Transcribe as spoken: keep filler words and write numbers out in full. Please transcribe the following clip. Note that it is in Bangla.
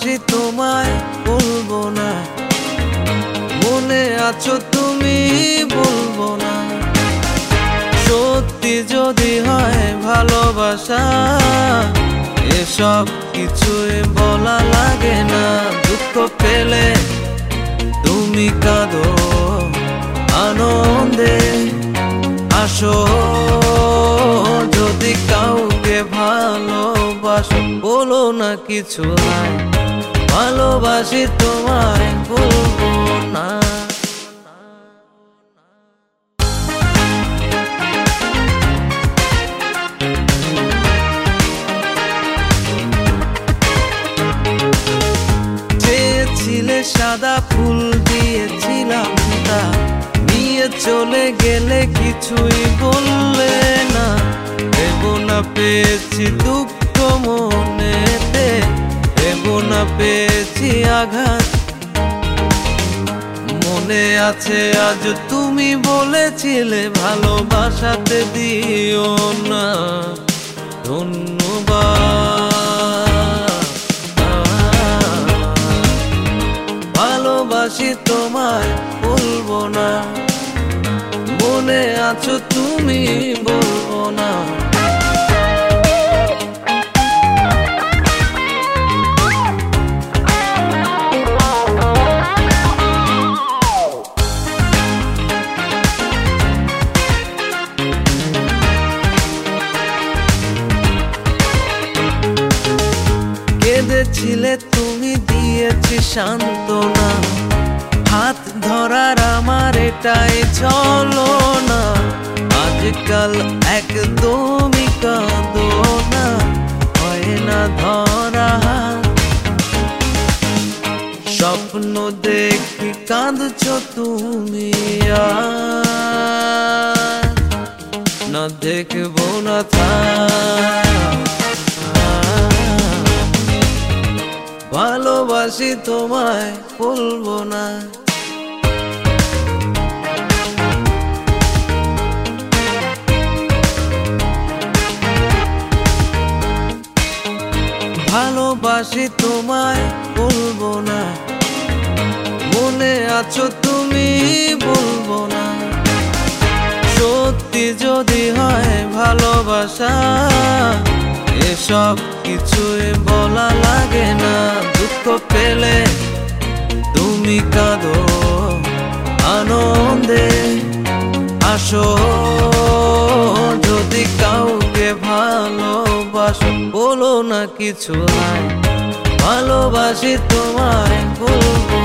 ভালোবাসি তোমায় বলবো না, মনে আছো তুমি বলবো না। সত্যি যদি হয় ভালোবাসা, এসব কিছুই বলা লাগে না। দুঃখ পেলে তুমি কাঁদো, আনন্দে আসো। যদি কাউকে ভালোবাসো বলো না কিছু নাই, ভালোবাসি তোমায় বলবো না। চেয়েছিলে সাদা ফুল দিয়েছিলাম তা, নিয়ে চলে গেলে কিছুই বললে না। দেবো না পেয়েছি দুঃখ মনেতে, দেবো না পেয়েছি আঘাত। মনে আছে আজ তুমি বলেছিলে ভালোবাসাতে দিও না ধন্যবাদ। ভালোবাসি তোমায় বলবো না, মনে আছো তুমি বলবো না। কেঁদেছিলে তুমি দিয়েছি সান্ত্বনা, হাত ধরার আমার এটাই চলো না। আজকাল একদমই কাঁদো না, হয় না ধরা। স্বপ্ন দেখি কাঁদছো তুমি, আর না দেখবো না থাক। ভালোবাসি তোমায় বলবো না, ভালোবাসি তোমায় বলবো না, মনে আছো তুমি বলবো না। সত্যি যদি হয় ভালোবাসা, এসব কিছুই বলা লাগে না। দুঃখ পেলে তুমি কাঁদো, আনন্দে আসো। যদি কাউকে ভালোবাসো বলো না কিছু নাই, ভালোবাসি তোমায় বলবো